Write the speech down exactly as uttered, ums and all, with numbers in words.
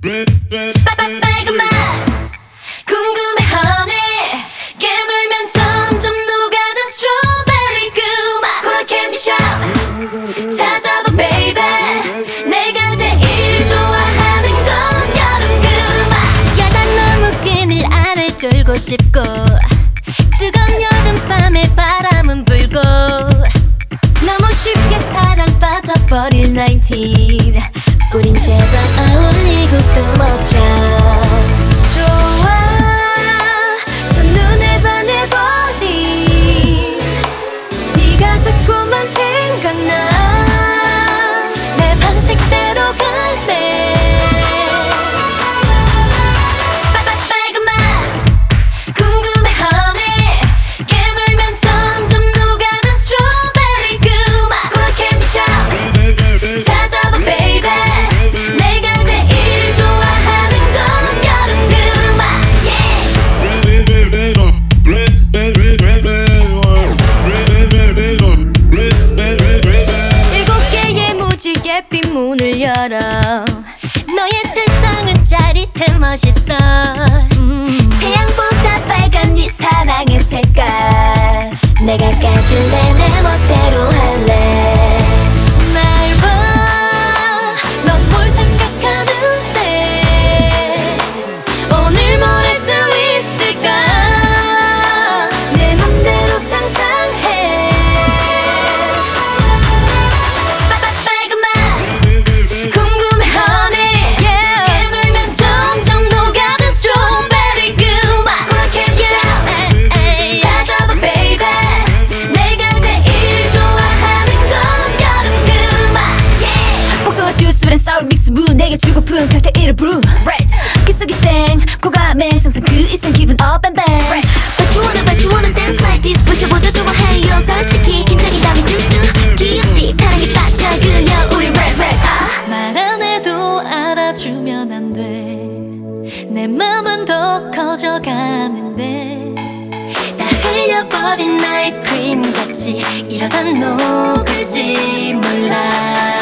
빨간 맛 궁금해 honey 깨물면 점점 녹아든 스트로베리 그맛 코라 캔디샵 찾아봐 baby 내가 제일 좋아하는 건 여름 그맛 야단 너무 끈을 알을 졸고 싶고 뜨거운 여름밤에 바람은 불고 너무 쉽게 사랑 빠져버릴 나인틴 우린 제발 어울리고 또 먹자 좋아 첫눈에 반해버린 네가 자꾸만 생각나 내 방식대로 갈래 빨간 맛 궁금해 honey 깨물면 점점 녹아든 스트로베리 그맛 코라 캔디샵 찾아봐 baby 내가 제일 좋아하는 건 여름 그맛 일곱 개의 무지개 핀 문을 열어 너의 세상은 짜릿해 멋있어 음. 태양보다 빨간 네 사랑의 색깔 내가 까줄래 내 멋대로 할래 날 봐 넌 뭘 생각하는데 오늘 뭘 할 수 있을까 내 맘대로 상상해 빨간 맛 궁금해 honey 깨물면 점점 녹아든 스트로베리 그맛 코라 캔디샵 찾아봐 baby 내가 제일 좋아하는 건 여름 그맛 복숭아 주스 브랜 사워 믹스 부 내게 주고픈 칵테일을 brew 귓속이 쨍 코감에 상상 그 이상 기분 up and back But you wanna but you wanna dance like this 보자보자 좋아해요 솔직히 긴장이 담이 뚝뚝 귀엽지 사랑에 빠져 그냥 우리 rap rap 아. 말 안 해도 알아주면 안 돼 내 맘은 더 커져가는데 다 흘려버린 아이스크림 같이 이러다 녹을지 몰라